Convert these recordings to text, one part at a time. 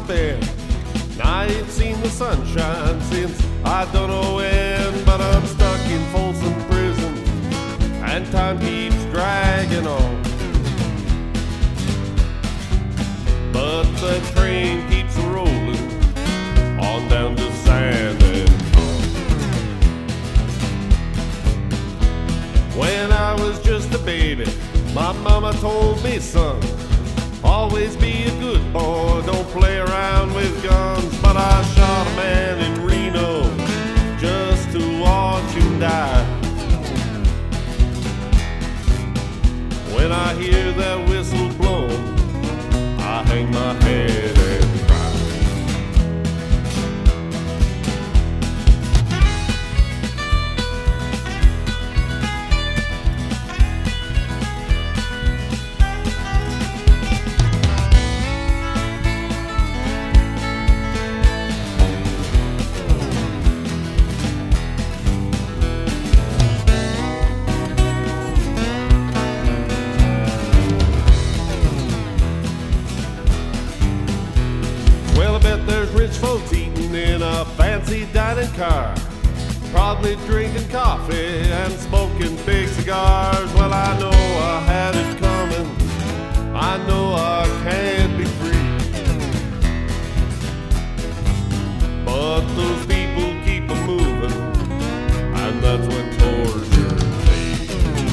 bed. And I ain't seen the sunshine since I don't know when, but I'm stuck in Folsom Prison, and time keeps dragging on. But the train keeps rolling on down to San Antonio. When I was just a baby, my mama told me, son, always be a good boy, don't play around with guns. But I shot a man in Reno just to watch him die. When I hear that whistle blow, I hang my head and cry. There's rich folks eating in a fancy dining car, probably drinking coffee and smoking big cigars. Well, I know I had it coming, I know I can't be free, but those people keep a moving, and that's when torture leaves.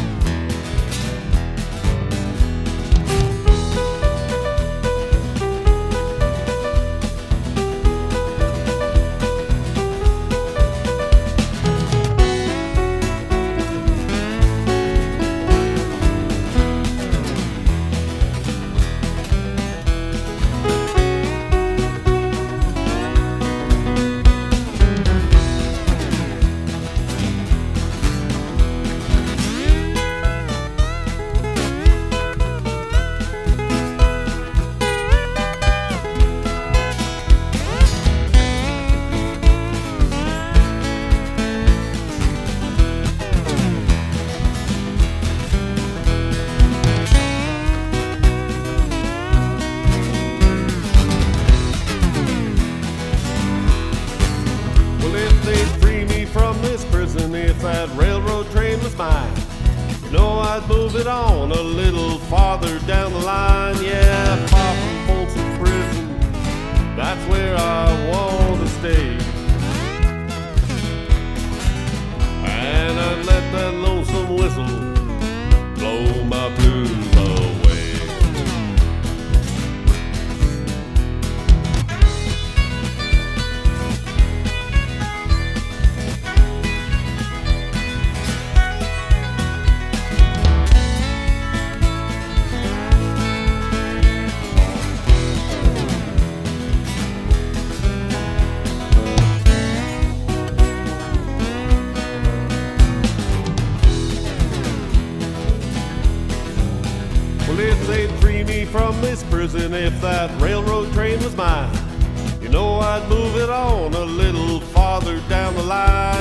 If that railroad train was mine, you know I'd move it on a little farther down the line. Yeah, far from Folsom Prison, that's where I want to stay. And I'd let that lonesome whistle blow my blues away. Well, if they'd free me from this prison, if that railroad train was mine, you know I'd move it on a little farther down the line.